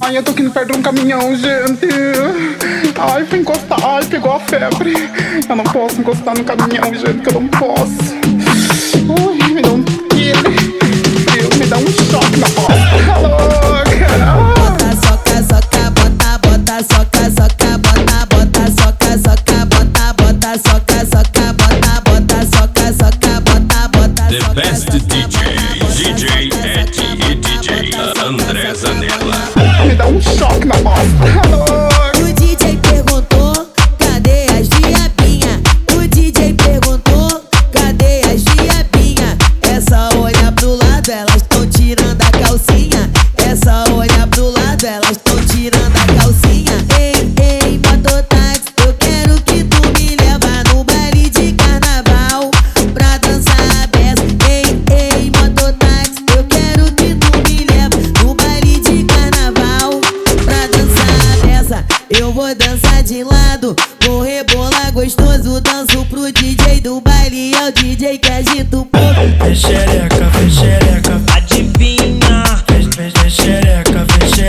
Ai, eu tô aqui perto de um caminhão, gente. Ai, fui encostar. Ai, pegou a febre. Eu não posso encostar no caminhão, gente, que eu não posso. Ui, me dá um tiro. Deus, me dá um choque na bosta. Tá louca. Bota, soca, soca, bota, bota, soca, soca, bota, bota, soca, soca, bota, bota, soca, soca, bota, bota, soca, soca, bota, bota. The best DJ, DJ Eti e DJ André Zanella. Me dá um choque na bosta. O DJ perguntou, cadê as diabinha? O DJ perguntou, cadê as diabinha? É só olhar pro lado, elas tão tirando a calcinha. É só olhar pro lado, elas tão tirando a calcinha. Ei, ei, mototáxi, eu quero que tu me leva no baile de carnaval pra dançar a beça. Ei, ei, mototáxi, eu quero que tu me leva no baile de carnaval pra dançar a beça. Eu vou dançar de lado, vou rebolar gostoso, danço pro DJ do baile, é o DJ que agita o povo. Vem xereca, Adivinha, vem xereca,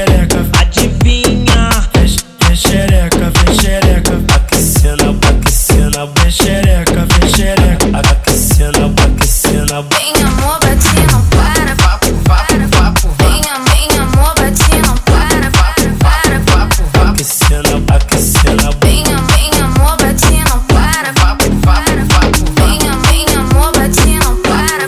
adivinha, vem xereca, aquecendo, aquecendo, vem xereca, aquecendo, aquecendo. Vem amor, bate, não para, para. Vem amor, bate, não para, para. Aquecendo, aquecendo. Vem amor, bate, não para, para. Vem amor, bate, não para,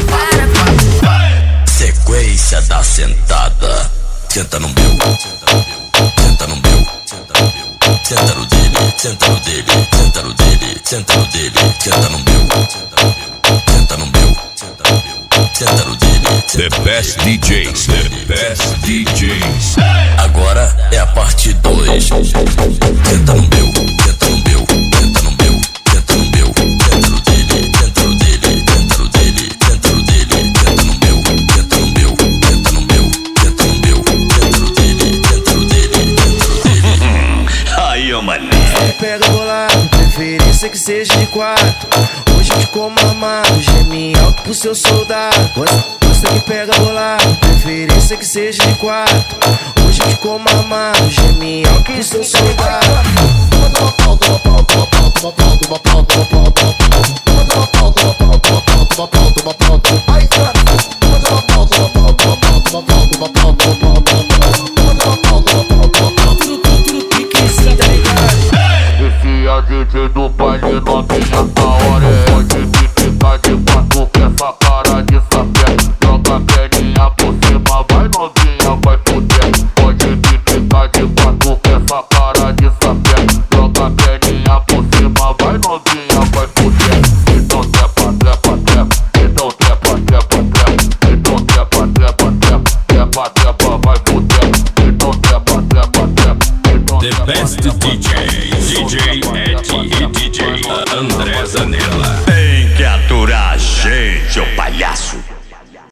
para. Sequência da sentada. Senta no meu, senta no meu, senta no dele, senta no dele, senta no dele, senta no dele, senta no meu, senta no meu, senta no dele. The best DJs, the best DJs. Agora é a parte 2. Senta no meu, senta no meu, senta no meu, senta no meu, senta no dele, senta no dele, senta no dele, senta no dele, senta no meu, senta no meu, senta no meu, senta no meu, senta no dele, senta no dele, senta no dele. Aí, ô mané. Pega bolado, preferência que seja de quarto. Hoje te como armado, geme alto pro seu soldado. Você que pega bolado, preferência que seja de quarto. Hoje te como armado, geme alto pro seu soldado. Esse é DJ do baile novinha, a hora é hoje de ficar de quatro com essa cara de sapé. Joga a perninha por cima, vai novinha, vai fuder. Pode de ficar de quatro com essa cara de sapé. Joga a perninha por cima, vai novinha, vai fuder. Então trepa, trepa, trepa. Então trepa, trepa, trepa. Então trepa, trepa, trepa. Trepa, trepa, vai fuder. Então trepa, trepa, trepa. The best DJ, DJ Eti e DJ André Zanella.